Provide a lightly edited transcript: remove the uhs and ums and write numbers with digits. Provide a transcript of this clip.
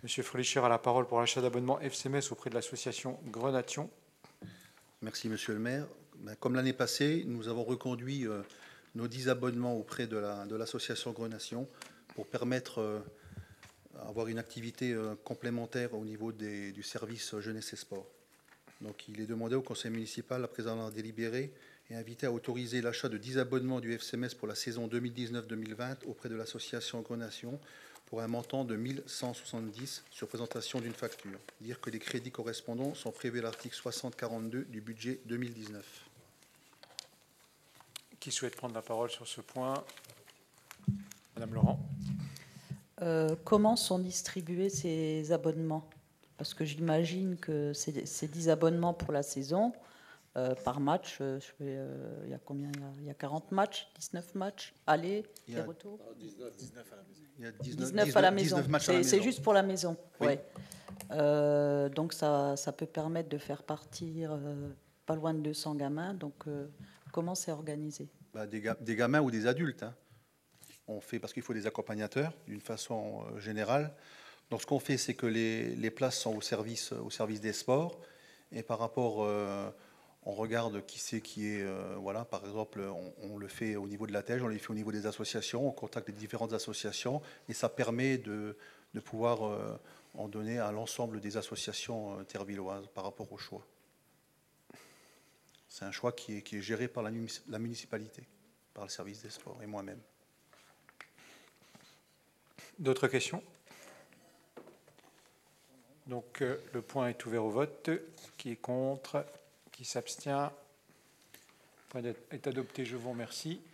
Monsieur Frölicher a la parole pour l'achat d'abonnements FCMS auprès de l'association Grenation. Merci, Monsieur le maire. Comme l'année passée, nous avons reconduit nos 10 abonnements auprès de l'association Grenation pour permettre d'avoir une activité complémentaire au niveau du service jeunesse et sport. Donc, il est demandé au conseil municipal, après avoir délibéré, et invité à autoriser l'achat de 10 abonnements du FCMS pour la saison 2019-2020 auprès de l'association Grenation pour un montant de 1 170 sur présentation d'une facture. Dire que les crédits correspondants sont prévus à l'article 6042 du budget 2019. Qui souhaite prendre la parole sur ce point? Madame Laurent. Comment sont distribués ces abonnements? Parce que j'imagine que c'est 10 abonnements pour la saison. Par match, il y a combien? Il y a 40 matchs, 19 matchs, aller et retour? 19 à la maison. Il y a 19 à la maison. 19 matchs à la maison. C'est juste pour la maison. Oui. Ouais. Donc ça peut permettre de faire partir pas loin de 200 gamins. Donc comment c'est organisé? Des gamins ou des adultes. Hein. On fait parce qu'il faut des accompagnateurs d'une façon générale. Donc ce qu'on fait, c'est que les places sont au service des sports. Et par rapport, on regarde qui c'est qui est. Voilà, par exemple, on le fait au niveau de la TEJ, on le fait au niveau des associations, on contacte les différentes associations. Et ça permet de pouvoir en donner à l'ensemble des associations tervilloises par rapport au choix. C'est un choix qui est géré par la municipalité, par le service des sports et moi-même. D'autres questions? Donc le point est ouvert au vote. Qui est contre? Qui s'abstient? Le point est adopté, je vous remercie.